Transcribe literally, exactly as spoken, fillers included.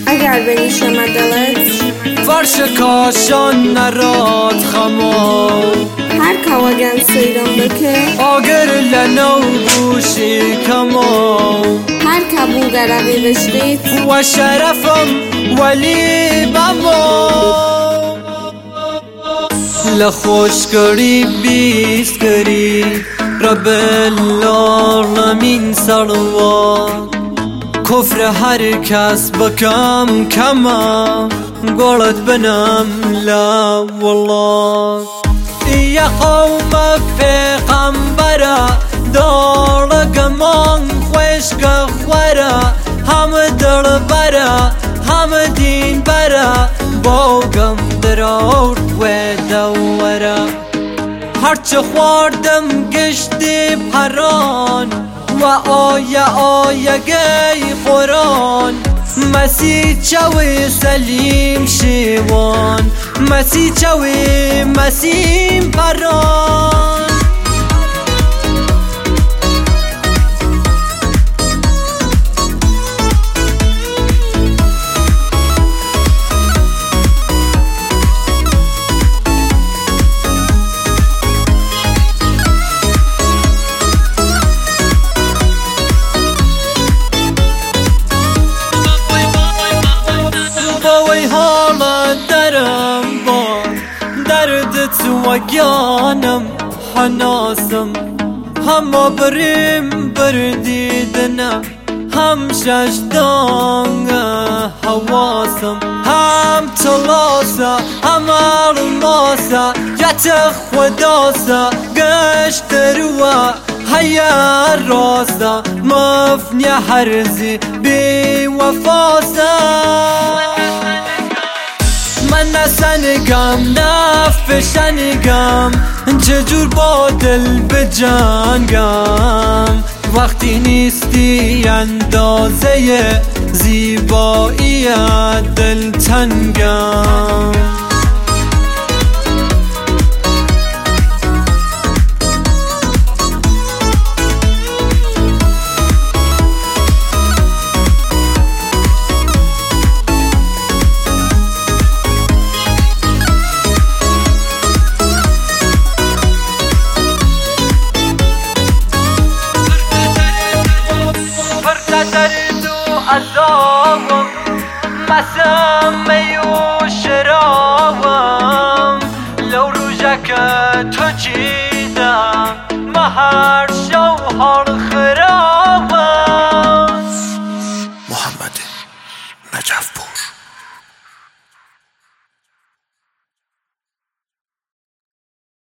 اگر بنیشم دلت فرش کاشان نراد خما هر کواگن سیرم بکه آگر لنو بوشی کما هر کبو گروی بشتید و شرفم ولی بما لخوش کری بیست کری رب العالمین سروان کفر هر کس بکم کما قولت بنام لا والله یا قوم پیغمبرا دار گمان خوش که خورا هم در برا هم دین برا باگم درار و دورا هرچه خوردم گشتی پران و آیا آیا گی قرآن مسیح چوی سلیم شیوان مسیح چوی مسیح پران و گیانم حناسم هم بریم بردیدنم هم ششدان حواسم هم تلاسا هم الماسا جت خداسا گشت روا هيا راسا مفني حرزي بي وفاسا من سنگم نفشنگم چجور با دل به جنگم وقتی نیستی اندازه زیبایی دل تنگم درد و عذابم مسمه و شرابم لو روزک تو چیدم مهر شوهر خرابم محمد نجف